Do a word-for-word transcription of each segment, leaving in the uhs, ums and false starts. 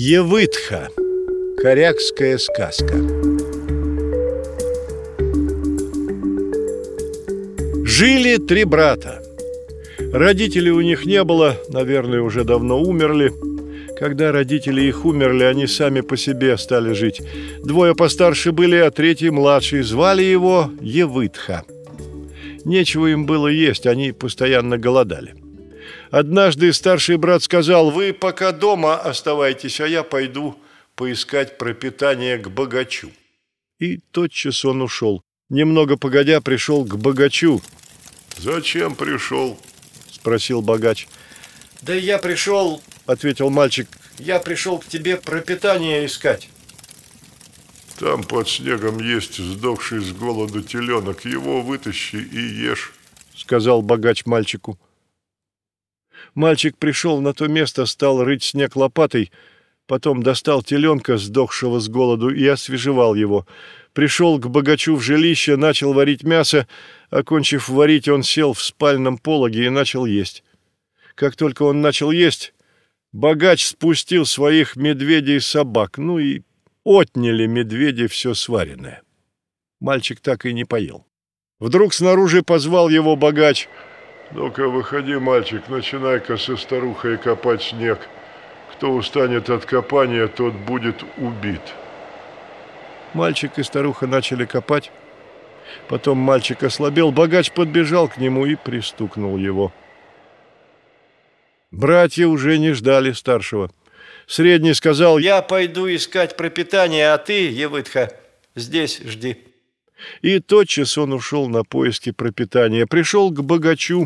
Евытха. Корякская сказка. Жили три брата. Родителей у них не было, наверное, уже давно умерли. Когда родители их умерли, они сами по себе стали жить. Двое постарше были, а третий младший. Звали его Евытха. Нечего им было есть, они постоянно голодали. Однажды старший брат сказал: «Вы пока дома оставайтесь, а я пойду поискать пропитание к богачу». И тотчас он ушел. Немного погодя пришел к богачу. «Зачем пришел?» – спросил богач. «Да я пришел, — ответил мальчик, — я пришел к тебе пропитание искать». «Там под снегом есть сдохший с голоду теленок, его вытащи и ешь», – сказал богач мальчику. Мальчик пришел на то место, стал рыть снег лопатой, потом достал теленка, сдохшего с голоду, и освежевал его. Пришел к богачу в жилище, начал варить мясо. Окончив варить, он сел в спальном пологе и начал есть. Как только он начал есть, богач спустил своих медведей и собак, ну и отняли медведи все сваренное. Мальчик так и не поел. Вдруг снаружи позвал его богач. «Ну-ка, выходи, мальчик, начинай-ка со старухой копать снег. Кто устанет от копания, тот будет убит». Мальчик и старуха начали копать. Потом мальчик ослабел, богач подбежал к нему и пристукнул его. Братья уже не ждали старшего. Средний сказал: «Я пойду искать пропитание, а ты, Евытха, здесь жди». И тотчас он ушел на поиски пропитания. Пришел к богачу.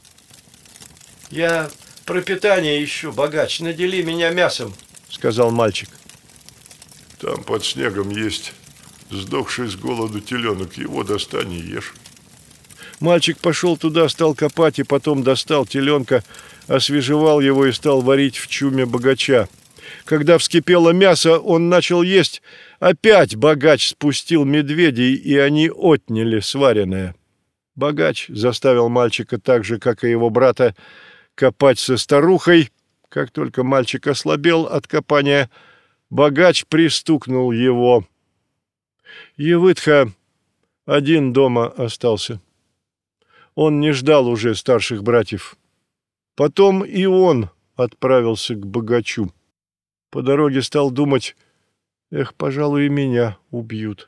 «Я пропитание ищу, богач, надели меня мясом», — сказал мальчик. «Там под снегом есть сдохший с голоду теленок, его достань и ешь». Мальчик пошел туда, стал копать, и потом достал теленка, освежевал его и стал варить в чуме богача. Когда вскипело мясо, он начал есть. Опять богач спустил медведей, и они отняли сваренное. Богач заставил мальчика так же, как и его брата, копать со старухой. Как только мальчик ослабел от копания, богач пристукнул его. Евытха один дома остался. Он не ждал уже старших братьев. Потом и он отправился к богачу. По дороге стал думать: эх, пожалуй, и меня убьют.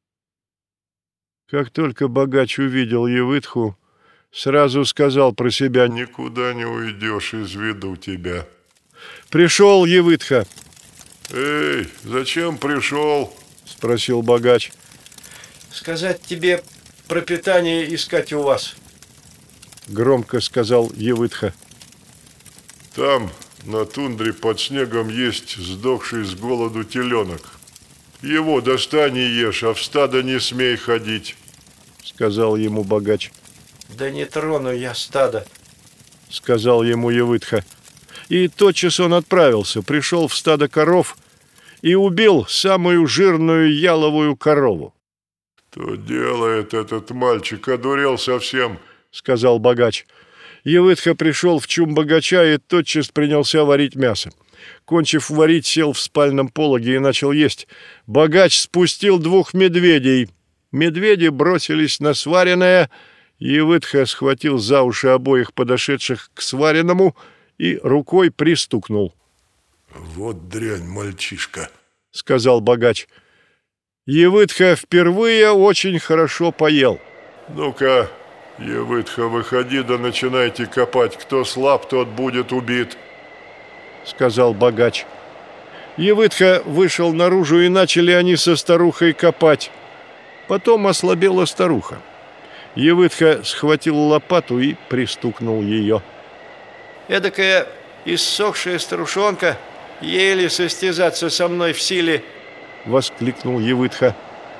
Как только богач увидел Евытху, сразу сказал про себя: «Никуда не уйдешь из виду тебя». Пришел Евытха. «Эй, зачем пришел?» – спросил богач. «Сказать тебе пропитание искать у вас», – громко сказал Евытха. «Там, на тундре под снегом, есть сдохший с голоду теленок. Его достань и ешь, а в стадо не смей ходить», – сказал ему богач. «Да не трону я стадо», – сказал ему Евытха. И тотчас он отправился, пришел в стадо коров и убил самую жирную яловую корову. «Что делает этот мальчик? Одурел совсем», – сказал богач. Евытха пришел в чум богача и тотчас принялся варить мясо. Кончив варить, сел в спальном пологе и начал есть. Богач спустил двух медведей. Медведи бросились на сваренное. Евытха схватил за уши обоих подошедших к сваренному и рукой пристукнул. «Вот дрянь, мальчишка», — сказал богач. Евытха впервые очень хорошо поел. «Ну-ка, Евытха, выходи, да начинайте копать. Кто слаб, тот будет убит», — сказал богач. Евытха вышел наружу, и начали они со старухой копать. Потом ослабела старуха. Евытха схватил лопату и пристукнул ее. «Эдакая иссохшая старушонка, еле состязаться со мной в силе», — воскликнул Евытха.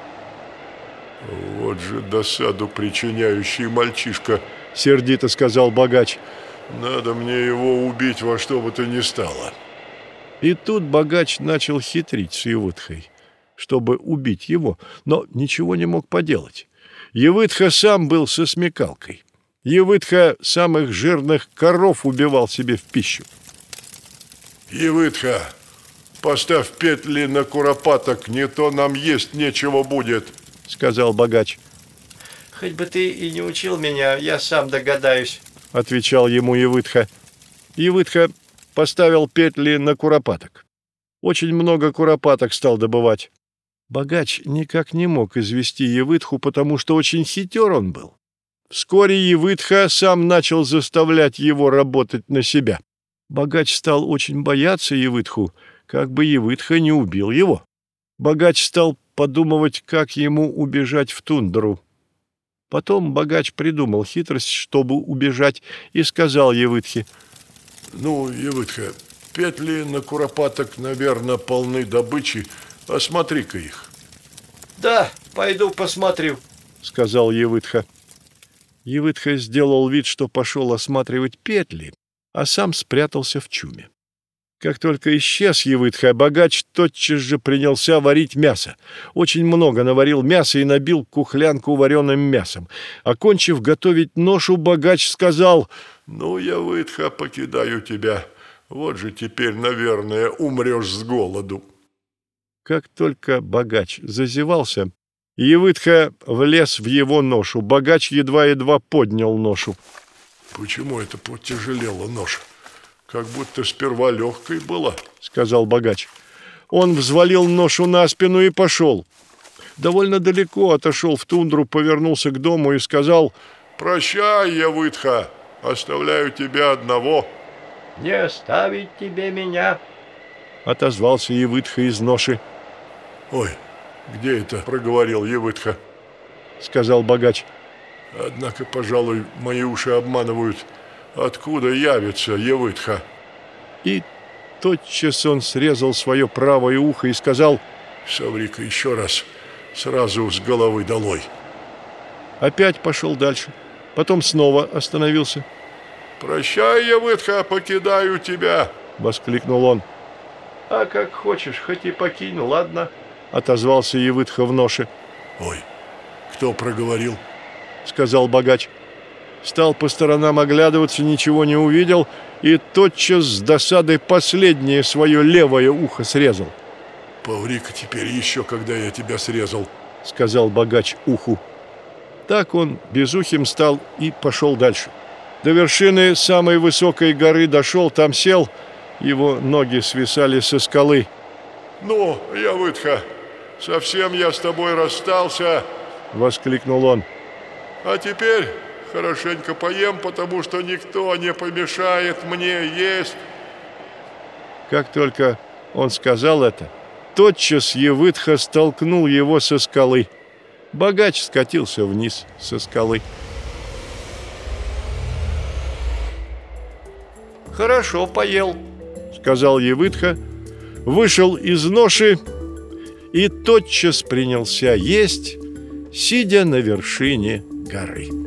«Вот же досаду причиняющий мальчишка», — сердито сказал богач. «Надо мне его убить во что бы то ни стало». И тут богач начал хитрить с Евытхой, чтобы убить его, но ничего не мог поделать. Евытха сам был со смекалкой. Евытха самых жирных коров убивал себе в пищу. «Евытха, Поставь петли на куропаток, не то нам есть нечего будет, сказал богач. Хоть бы ты и не учил меня, я сам догадаюсь, отвечал ему Евыдха. Евыдха поставил петли на куропаток. Очень много куропаток стал добывать. Богач никак не мог извести Евыдху, потому что очень хитер он был. Вскоре Евыдха сам начал заставлять его работать на себя. Богач стал очень бояться Евыдху, как бы Евыдха не убил его. Богач стал подумывать, как ему убежать в тундру. Потом богач придумал хитрость, чтобы убежать, и сказал Евыдхе: «Ну, Евыдха, петли на куропаток, наверное, полны добычи. Осмотри-ка их». «Да, пойду посмотрю», — сказал Евыдха. Евыдха сделал вид, что пошел осматривать петли, а сам спрятался в чуме. Как только исчез Евыдха, богач тотчас же принялся варить мясо. Очень много наварил мяса и набил кухлянку вареным мясом. Окончив готовить ношу, богач сказал: «Ну, Евыдха, покидаю тебя. Вот же теперь, наверное, умрешь с голоду». Как только богач зазевался, Евыдха влез в его ношу. Богач едва-едва поднял ношу. «Почему это потяжелела ноша? Как будто сперва легкой была», — сказал богач. Он взвалил ношу на спину и пошел. Довольно далеко отошел в тундру, повернулся к дому и сказал: «Прощай, Евыдха, оставляю тебя одного». «Не оставить тебе меня», — отозвался Евыдха из ноши. «Ой, где это?» — проговорил Евыдха, — сказал богач. «Однако, пожалуй, мои уши обманывают. Откуда явится Евыдха?» И тотчас он срезал свое правое ухо и сказал: «Соври-ка еще раз, сразу с головы долой». Опять пошел дальше, потом снова остановился. «Прощай, Евыдха, покидаю тебя!» — воскликнул он. «А как хочешь, хоть и покинь, ладно», — отозвался Евыдха в ноше. «Ой, кто проговорил?» — сказал богач. Стал по сторонам оглядываться, ничего не увидел и тотчас с досадой последнее свое левое ухо срезал. «Поври-ка теперь еще, когда я тебя срезал», — сказал богач уху. Так он безухим стал и пошел дальше. До вершины самой высокой горы дошел, там сел, его ноги свисали со скалы. «Ну, Евыдха, совсем я с тобой расстался», — воскликнул он. «А теперь хорошенько поем, потому что никто не помешает мне есть». Как только он сказал это, тотчас Евыдха столкнул его со скалы. Богач скатился вниз со скалы. «Хорошо поел», — сказал Евыдха, вышел из ноши и тотчас принялся есть, сидя на вершине горы.